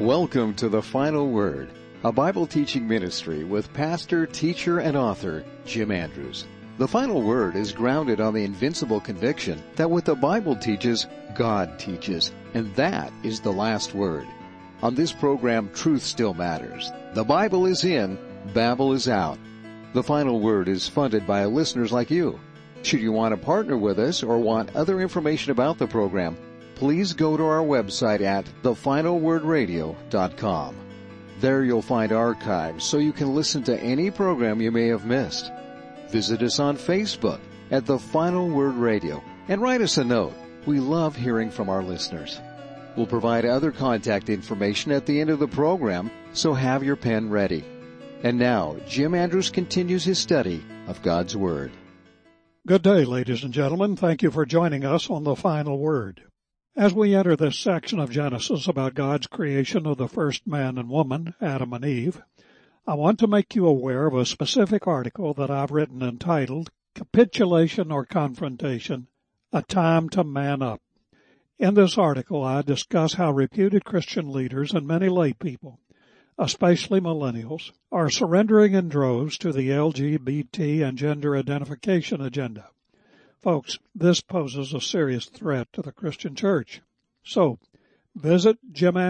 Welcome to The Final Word, a Bible teaching ministry with pastor, teacher, and author Jim Andrews. The Final Word is grounded on the invincible conviction that what the Bible teaches, God teaches, and that is the last word. On this program, truth still matters. The Bible is in, Babel is out. The Final Word is funded by listeners like you. Should you want to partner with us or want other information about the program, please go to our website at thefinalwordradio.com. There you'll find archives so you can listen to any program you may have missed. Visit us on Facebook at The Final Word Radio and write us a note. We love hearing from our listeners. We'll provide other contact information at the end of the program, so have your pen ready. And now, Jim Andrews continues his study of God's Word. Good day, ladies and gentlemen. Thank you for joining us on The Final Word. As we enter this section of Genesis about God's creation of the first man and woman, Adam and Eve, I want to make you aware of a specific article that I've written entitled, Capitulation or Confrontation, A Time to Man Up. In this article, I discuss how reputed Christian leaders and many lay people, especially millennials, are surrendering in droves to the LGBT and gender identification agenda. Folks, this poses a serious threat to the Christian church. So, visit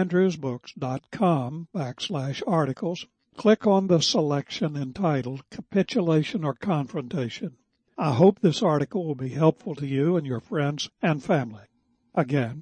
jimandrewsbooks.com/articles. Click on the selection entitled Capitulation or Confrontation. I hope this article will be helpful to you and your friends and family. Again,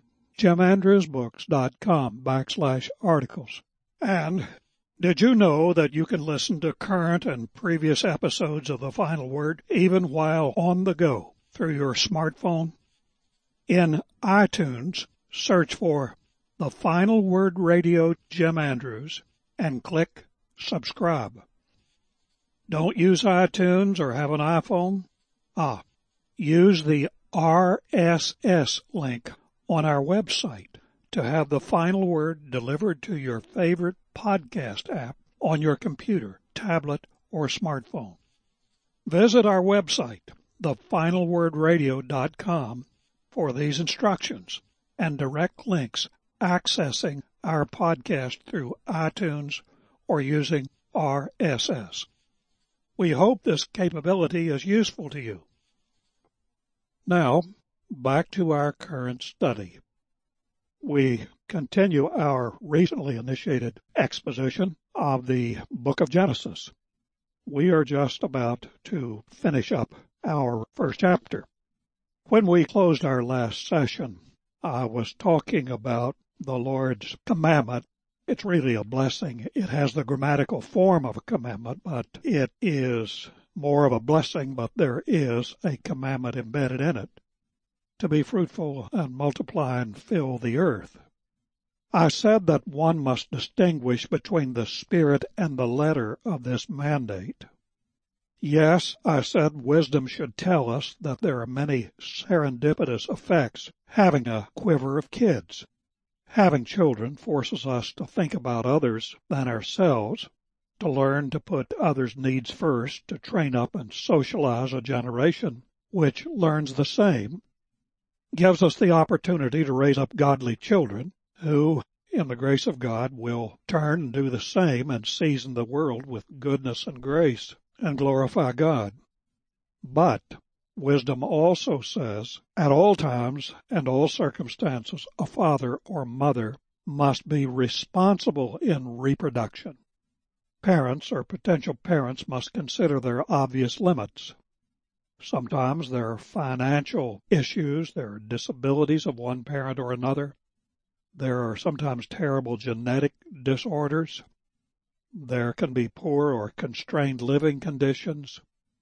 jimandrewsbooks.com/articles. And did you know that you can listen to current and previous episodes of The Final Word even while on the go through your smartphone? In iTunes, search for The Final Word Radio Jim Andrews and click subscribe. Don't use iTunes or have an iPhone? Use the RSS link on our website to have The Final Word delivered to your favorite podcast app on your computer, tablet, or smartphone. Visit our website, thefinalwordradio.com, for these instructions and direct links accessing our podcast through iTunes or using RSS. We hope this capability is useful to you. Now, back to our current study. We continue our recently initiated exposition of the book of Genesis. We are just about to finish up our first chapter. When we closed our last session, I was talking about the Lord's commandment. It's really a blessing. It has the grammatical form of a commandment, but it is more of a blessing, but there is a commandment embedded in it, to be fruitful and multiply and fill the earth. I said that one must distinguish between the spirit and the letter of this mandate. Yes, I said wisdom should tell us that there are many serendipitous effects having a quiver of kids. Having children forces us to think about others than ourselves, to learn to put others' needs first, to train up and socialize a generation which learns the same, gives us the opportunity to raise up godly children who, in the grace of God, will turn and do the same and season the world with goodness and grace and glorify God. But wisdom also says, at all times and all circumstances, a father or mother must be responsible in reproduction. Parents or potential parents must consider their obvious limits. Sometimes there are financial issues, there are disabilities of one parent or another. There are sometimes terrible genetic disorders. There can be poor or constrained living conditions.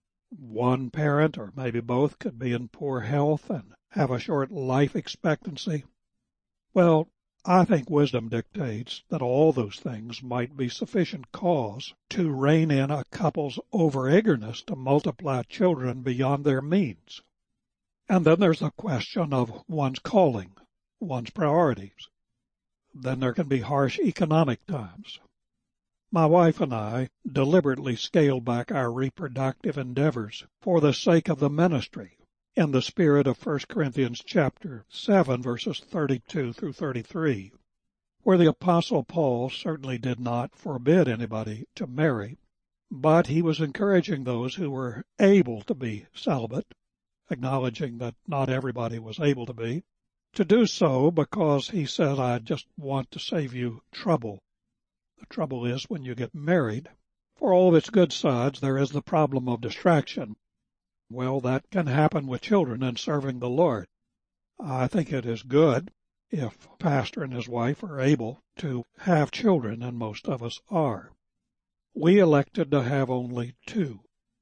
One parent, or maybe both, could be in poor health and have a short life expectancy. Well, I think wisdom dictates that all those things might be sufficient cause to rein in a couple's over-eagerness to multiply children beyond their means. And then there's the question of one's calling, one's priorities. Then there can be harsh economic times. My wife and I deliberately scaled back our reproductive endeavors for the sake of the ministry, in the spirit of 1 Corinthians chapter 7, verses 32 through 33, where the Apostle Paul certainly did not forbid anybody to marry, but he was encouraging those who were able to be celibate, acknowledging that not everybody was able to be, to do so because he said, I just want to save you trouble. The trouble is when you get married, for all of its good sides, there is the problem of distraction. Well, that can happen with children and serving the Lord. I think it is good if a pastor and his wife are able to have children, and most of us are. We elected to have only 2.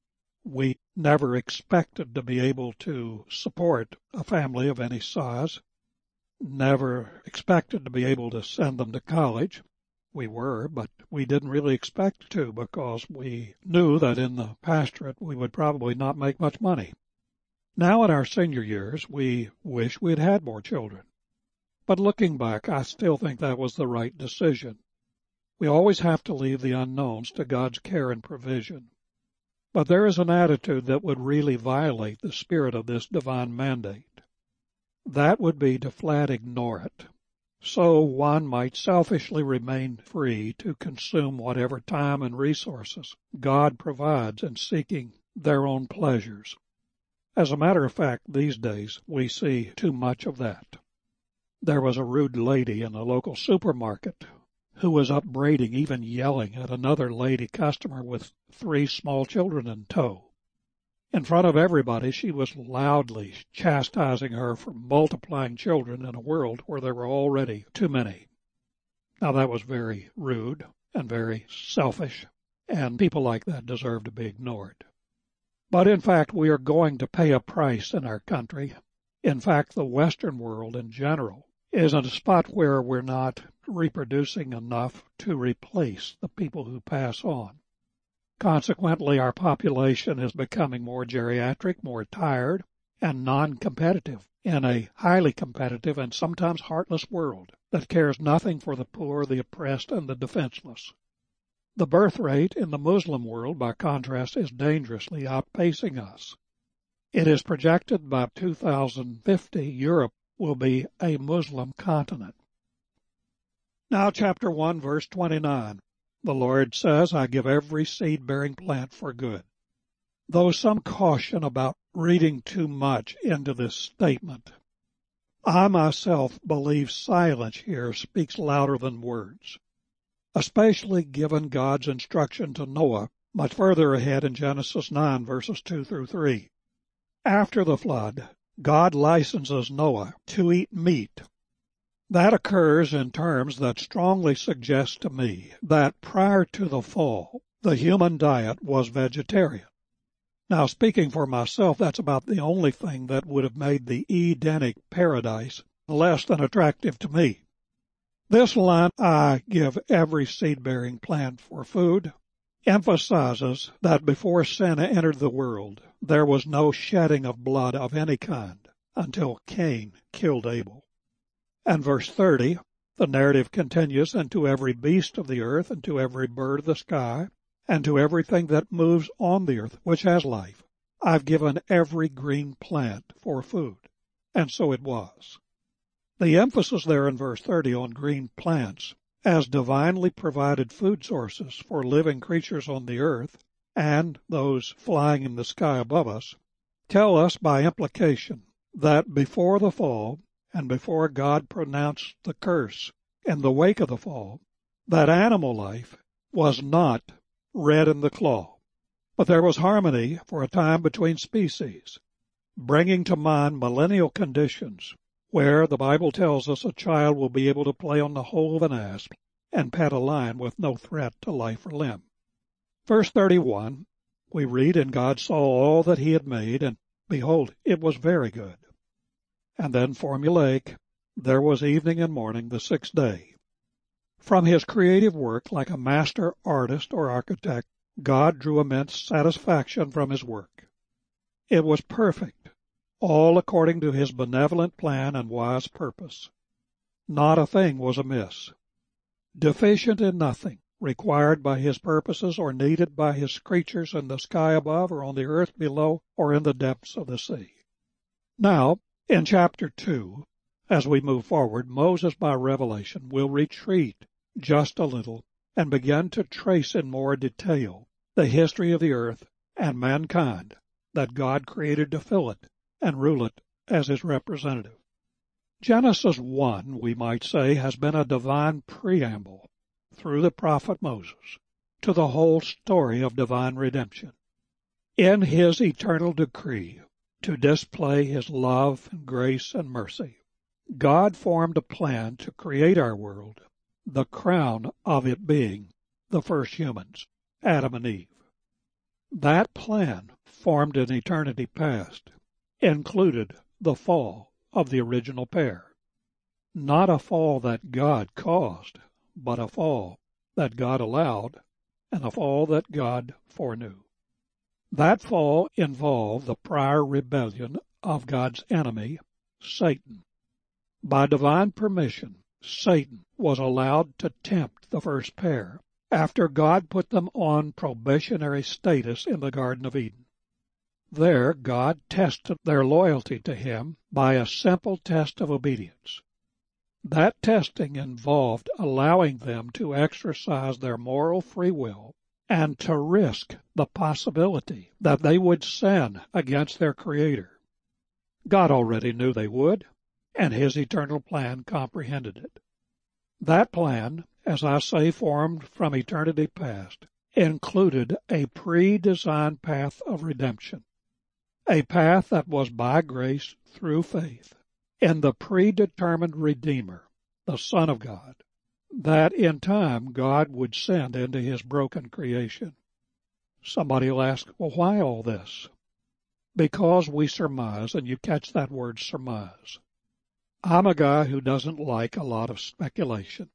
We never expected to be able to support a family of any size, never expected to be able to send them to college. We were, but we didn't really expect to because we knew that in the pastorate we would probably not make much money. Now in our senior years, we wish we'd had more children. But looking back, I still think that was the right decision. We always have to leave the unknowns to God's care and provision. But there is an attitude that would really violate the spirit of this divine mandate. That would be to flat ignore it. So one might selfishly remain free to consume whatever time and resources God provides in seeking their own pleasures. As a matter of fact, these days we see too much of that. There was a rude lady in a local supermarket who was upbraiding, even yelling at another lady customer with 3 small children in tow. In front of everybody, she was loudly chastising her for multiplying children in a world where there were already too many. Now that was very rude and very selfish, and people like that deserve to be ignored. But in fact, we are going to pay a price in our country. In fact, the Western world in general is in a spot where we're not reproducing enough to replace the people who pass on. Consequently, our population is becoming more geriatric, more tired, and non-competitive in a highly competitive and sometimes heartless world that cares nothing for the poor, the oppressed, and the defenseless. The birth rate in the Muslim world, by contrast, is dangerously outpacing us. It is projected by 2050 Europe will be a Muslim continent. Now, chapter 1, verse 29. The Lord says, I give every seed-bearing plant for good. Though some caution about reading too much into this statement, I myself believe silence here speaks louder than words, especially given God's instruction to Noah much further ahead in Genesis 9, verses 2 through 3. After the flood, God licenses Noah to eat meat. That occurs in terms that strongly suggest to me that prior to the fall, the human diet was vegetarian. Now, speaking for myself, that's about the only thing that would have made the Edenic paradise less than attractive to me. This line, I give every seed-bearing plant for food, emphasizes that before sin entered the world, there was no shedding of blood of any kind until Cain killed Abel. And verse 30, the narrative continues, and to every beast of the earth, and to every bird of the sky, and to everything that moves on the earth, which has life, I've given every green plant for food. And so it was. The emphasis there in verse 30 on green plants as divinely provided food sources for living creatures on the earth and those flying in the sky above us tell us by implication that before the fall and before God pronounced the curse in the wake of the fall, that animal life was not red in the claw, but there was harmony for a time between species, bringing to mind millennial conditions where the Bible tells us a child will be able to play on the hole of an asp and pet a lion with no threat to life or limb. Verse 31, we read, And God saw all that he had made, and behold, it was very good. And then formulaic, there was evening and morning, the 6th day. From his creative work, like a master artist or architect, God drew immense satisfaction from his work. It was perfect, all according to his benevolent plan and wise purpose. Not a thing was amiss. Deficient in nothing, required by his purposes or needed by his creatures in the sky above or on the earth below or in the depths of the sea. Now, in chapter 2, As we move forward, Moses, by revelation, will retreat just a little and begin to trace in more detail the history of the earth and mankind that God created to fill it and rule it as his representative. Genesis 1, we might say, has been a divine preamble through the prophet Moses to the whole story of divine redemption. In his eternal decree to display his love and grace and mercy, God formed a plan to create our world, the crown of it being the first humans, Adam and Eve. That plan, formed in eternity past, included the fall of the original pair. Not a fall that God caused, but a fall that God allowed, and a fall that God foreknew. That fall involved the prior rebellion of God's enemy, Satan. By divine permission, Satan was allowed to tempt the first pair after God put them on probationary status in the Garden of Eden. There, God tested their loyalty to him by a simple test of obedience. That testing involved allowing them to exercise their moral free will and to risk the possibility that they would sin against their Creator. God already knew they would, and his eternal plan comprehended it. That plan, as I say, formed from eternity past, included a pre-designed path of redemption, a path that was by grace through faith in the predetermined Redeemer, the Son of God, that in time God would send into his broken creation. Somebody will ask, well, why all this? Because we surmise, and you catch that word surmise. I'm a guy who doesn't like a lot of speculation.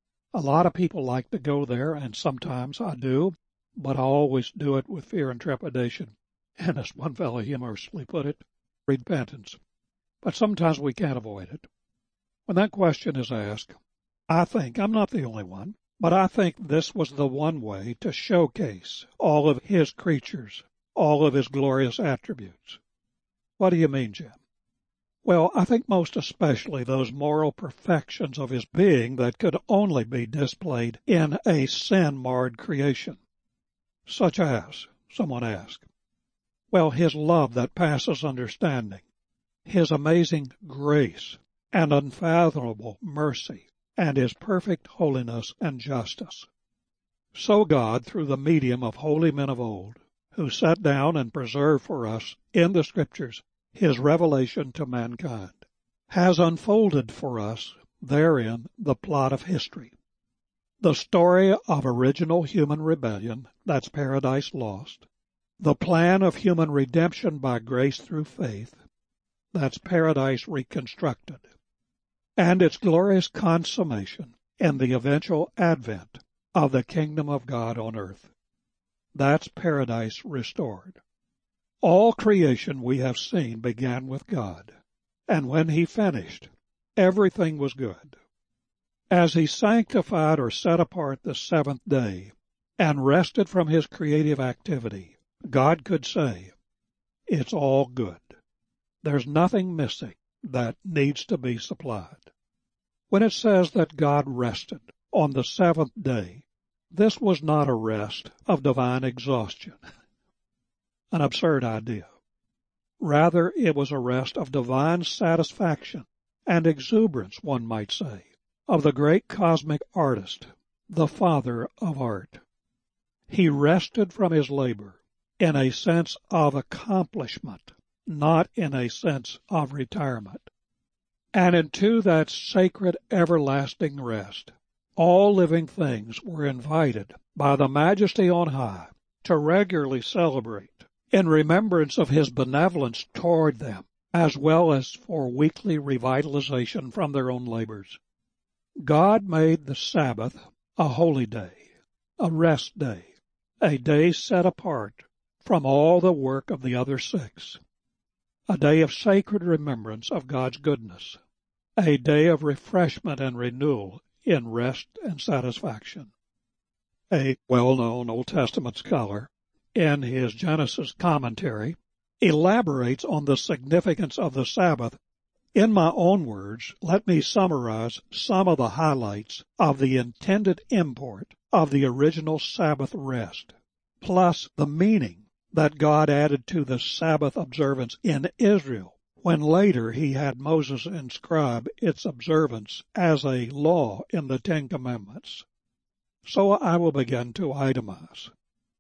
A lot of people like to go there, and sometimes I do, but I always do it with fear and trepidation. And as one fellow humorously put it, repentance. But sometimes we can't avoid it. When that question is asked, I think, I'm not the only one, but I think this was the one way to showcase all of his creatures, all of his glorious attributes. What do you mean, Jim? Well, I think most especially those moral perfections of his being that could only be displayed in a sin-marred creation. Such as, someone asked. Well, his love that passes understanding, his amazing grace and unfathomable mercy, and his perfect holiness and justice. So God, through the medium of holy men of old, who sat down and preserved for us in the Scriptures his revelation to mankind, has unfolded for us therein the plot of history. The story of original human rebellion, that's Paradise Lost. The plan of human redemption by grace through faith, that's Paradise Reconstructed. And its glorious consummation in the eventual advent of the kingdom of God on earth. That's Paradise Restored. All creation we have seen began with God, and when he finished, everything was good. As he sanctified or set apart the seventh day and rested from his creative activity, God could say, it's all good. There's nothing missing that needs to be supplied. When it says that God rested on the seventh day, this was not a rest of divine exhaustion, an absurd idea. Rather, it was a rest of divine satisfaction and exuberance, one might say, of the great cosmic artist, the Father of art. He rested from his labor in a sense of accomplishment, not in a sense of retirement. And into that sacred everlasting rest, all living things were invited by the Majesty on high to regularly celebrate in remembrance of his benevolence toward them, as well as for weekly revitalization from their own labors. God made the Sabbath a holy day, a rest day, a day set apart from all the work of the other 6, a day of sacred remembrance of God's goodness, a day of refreshment and renewal in rest and satisfaction. A well-known Old Testament scholar, in his Genesis commentary, elaborates on the significance of the Sabbath In my own words, let me summarize some of the highlights of the intended import of the original Sabbath rest, plus the meaning that God added to the Sabbath observance in Israel, when later he had Moses inscribe its observance as a law in the Ten Commandments. So I will begin to itemize.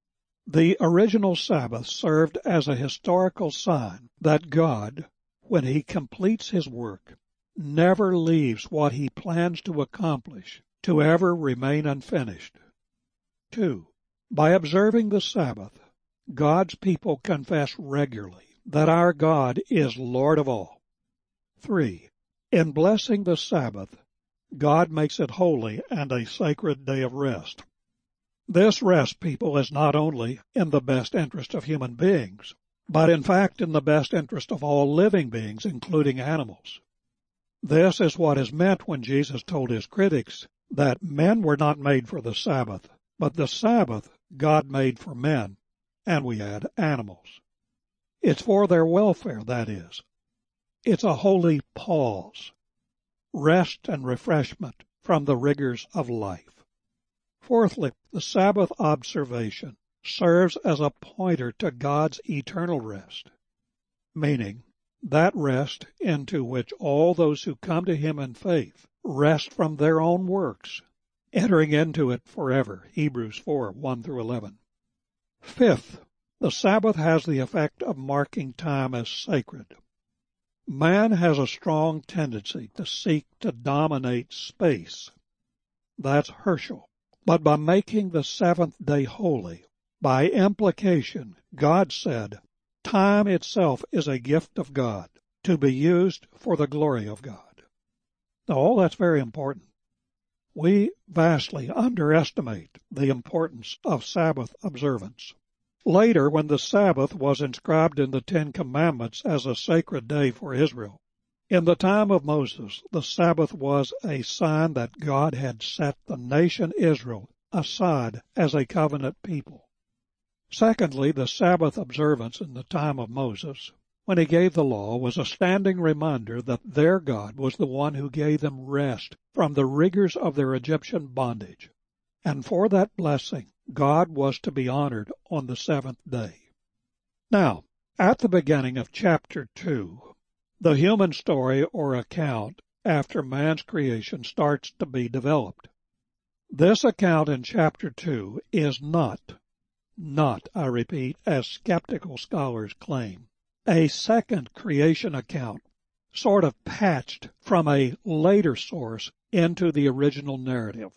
The original Sabbath served as a historical sign that God, when he completes his work, never leaves what he plans to accomplish to ever remain unfinished. 2. By observing the Sabbath, God's people confess regularly that our God is Lord of all. 3. In blessing the Sabbath, God makes it holy and a sacred day of rest. This rest, people, is not only in the best interest of human beings, but in fact in the best interest of all living beings, including animals. This is what is meant when Jesus told his critics that men were not made for the Sabbath, but the Sabbath God made for men, and we add animals. It's for their welfare, that is. It's a holy pause, rest and refreshment from the rigors of life. Fourthly, the Sabbath observation serves as a pointer to God's eternal rest, meaning that rest into which all those who come to him in faith rest from their own works, entering into it forever, Hebrews 4, 1 through 11. Fifth, the Sabbath has the effect of marking time as sacred. Man has a strong tendency to seek to dominate space. That's Herschel. But by making the seventh day holy, by implication, God said, time itself is a gift of God, to be used for the glory of God. Now, all that's very important. We vastly underestimate the importance of Sabbath observance. Later, when the Sabbath was inscribed in the Ten Commandments as a sacred day for Israel, in the time of Moses, the Sabbath was a sign that God had set the nation Israel aside as a covenant people. Secondly, the Sabbath observance in the time of Moses, when he gave the law, was a standing reminder that their God was the one who gave them rest from the rigors of their Egyptian bondage. And for that blessing, God was to be honored on the seventh day. Now, at the beginning of chapter 2, the human story or account after man's creation starts to be developed. This account in chapter 2 is not, I repeat, as skeptical scholars claim, a second creation account, sort of patched from a later source into the original narrative.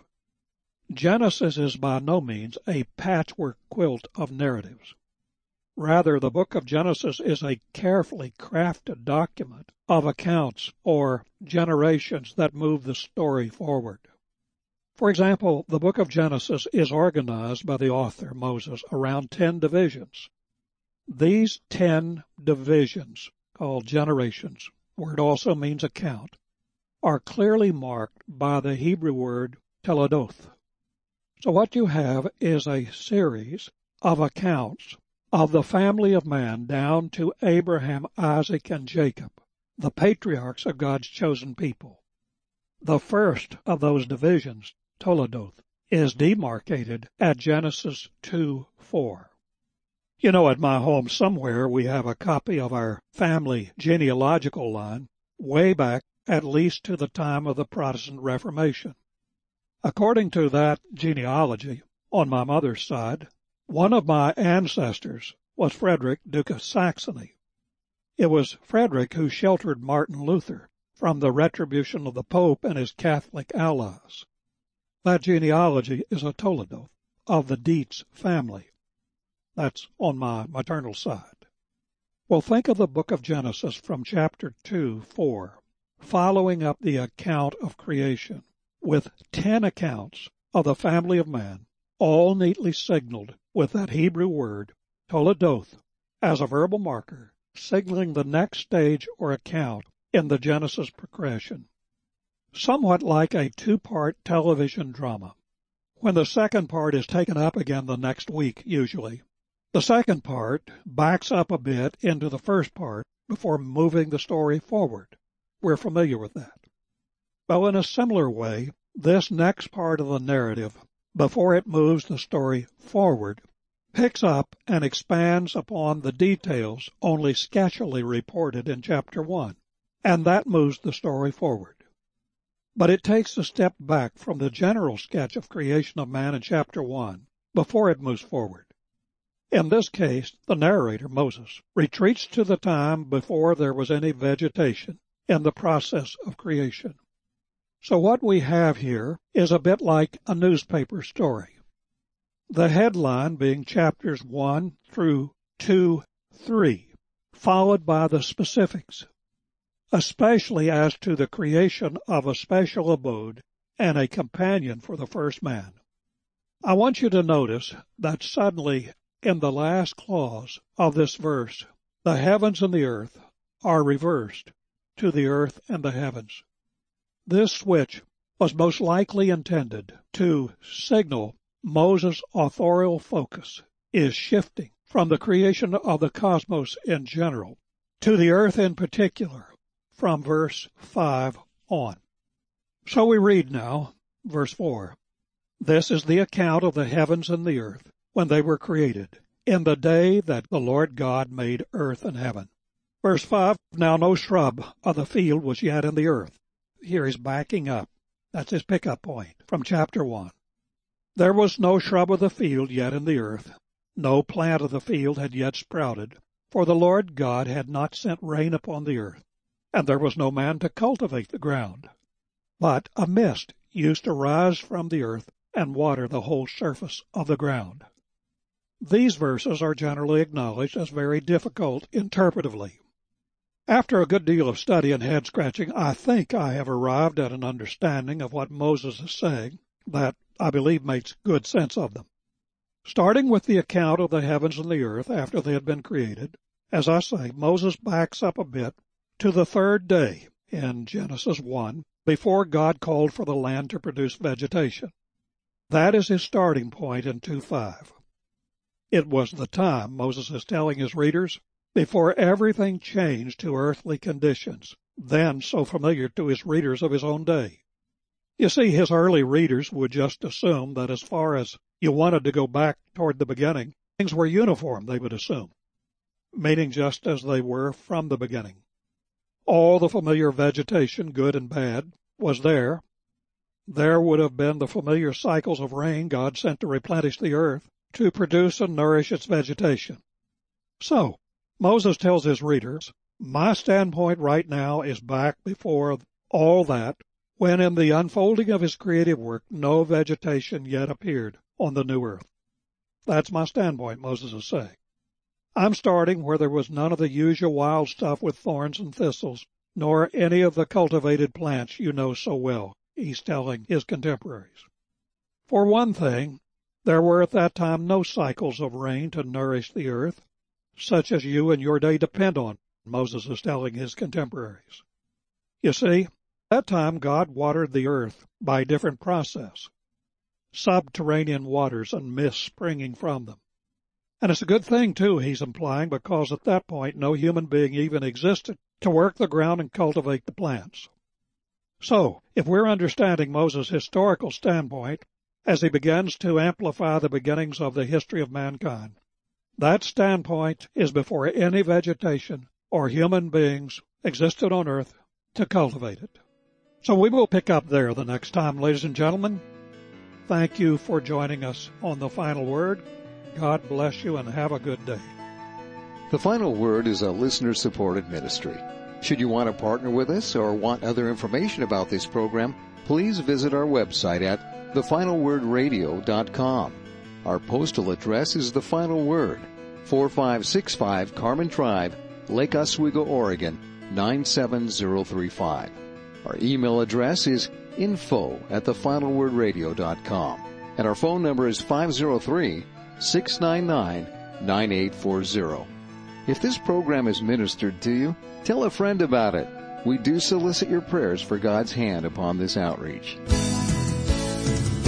Genesis is by no means a patchwork quilt of narratives. Rather, the book of Genesis is a carefully crafted document of accounts or generations that move the story forward. For example, the book of Genesis is organized by the author, Moses, around 10 divisions. These 10 divisions, called generations, word also means account, are clearly marked by the Hebrew word teledoth. So what you have is a series of accounts of the family of man down to Abraham, Isaac, and Jacob, the patriarchs of God's chosen people. The first of those divisions, Toledoth, is demarcated at Genesis 2:4. You know, at my home somewhere we have a copy of our family genealogical line way back at least to the time of the Protestant Reformation. According to that genealogy, on my mother's side, one of my ancestors was Frederick, Duke of Saxony. It was Frederick who sheltered Martin Luther from the retribution of the Pope and his Catholic allies. That genealogy is a Toledoth of the Dietz family. That's on my maternal side. Well, think of the book of Genesis from chapter 2:4, following up the account of creation, with 10 accounts of the family of man, all neatly signaled with that Hebrew word, Toledoth, as a verbal marker, signaling the next stage or account in the Genesis progression. Somewhat like a 2-part television drama. When the second part is taken up again the next week, usually, the second part backs up a bit into the first part before moving the story forward. We're familiar with that. But in a similar way, this next part of the narrative, before it moves the story forward, picks up and expands upon the details only sketchily reported in chapter 1, and that moves the story forward. But it takes a step back from the general sketch of creation of man in chapter 1 before it moves forward. In this case, the narrator, Moses, retreats to the time before there was any vegetation in the process of creation. So what we have here is a bit like a newspaper story. The headline being chapters 1 through 2-3, followed by the specifics, especially as to the creation of a special abode and a companion for the first man. I want you to notice that suddenly in the last clause of this verse, the heavens and the earth are reversed to the earth and the heavens. This switch was most likely intended to signal Moses' authorial focus is shifting from the creation of the cosmos in general to the earth in particular from verse 5 on. So we read now, verse 4, "This is the account of the heavens and the earth when they were created, in the day that the Lord God made earth and heaven." Verse 5, "Now no shrub of the field was yet in the earth." Here he's backing up. That's his pickup point from chapter 1. "There was no shrub of the field yet in the earth, no plant of the field had yet sprouted, for the Lord God had not sent rain upon the earth, and there was no man to cultivate the ground. But a mist used to rise from the earth and water the whole surface of the ground." These verses are generally acknowledged as very difficult interpretively. After a good deal of study and head-scratching, I think I have arrived at an understanding of what Moses is saying that I believe makes good sense of them. Starting with the account of the heavens and the earth after they had been created, as I say, Moses backs up a bit to the third day in Genesis 1, before God called for the land to produce vegetation. That is his starting point in 2:5. It was the time, Moses is telling his readers, before everything changed to earthly conditions, then so familiar to his readers of his own day. You see, his early readers would just assume that as far as you wanted to go back toward the beginning, things were uniform, they would assume, meaning just as they were from the beginning. All the familiar vegetation, good and bad, was there. There would have been the familiar cycles of rain God sent to replenish the earth, to produce and nourish its vegetation. So, Moses tells his readers, my standpoint right now is back before all that, when in the unfolding of his creative work, no vegetation yet appeared on the new earth. That's my standpoint, Moses is saying. I'm starting where there was none of the usual wild stuff with thorns and thistles, nor any of the cultivated plants you know so well, he's telling his contemporaries. For one thing, there were at that time no cycles of rain to nourish the earth, such as you in your day depend on, Moses is telling his contemporaries. You see, at that time God watered the earth by a different process, subterranean waters and mist springing from them. And it's a good thing, too, he's implying, because at that point no human being even existed to work the ground and cultivate the plants. So, if we're understanding Moses' historical standpoint, as he begins to amplify the beginnings of the history of mankind, that standpoint is before any vegetation or human beings existed on earth to cultivate it. So we will pick up there the next time, ladies and gentlemen. Thank you for joining us on The Final Word. God bless you and have a good day. The Final Word is a listener-supported ministry. Should you want to partner with us or want other information about this program, please visit our website at thefinalwordradio.com. Our postal address is The Final Word, 4565 Carmen Drive, Lake Oswego, Oregon, 97035. Our email address is info@thefinalwordradio.com. And our phone number is 503-699-9840. If this program is ministered to you, tell a friend about it. We do solicit your prayers for God's hand upon this outreach.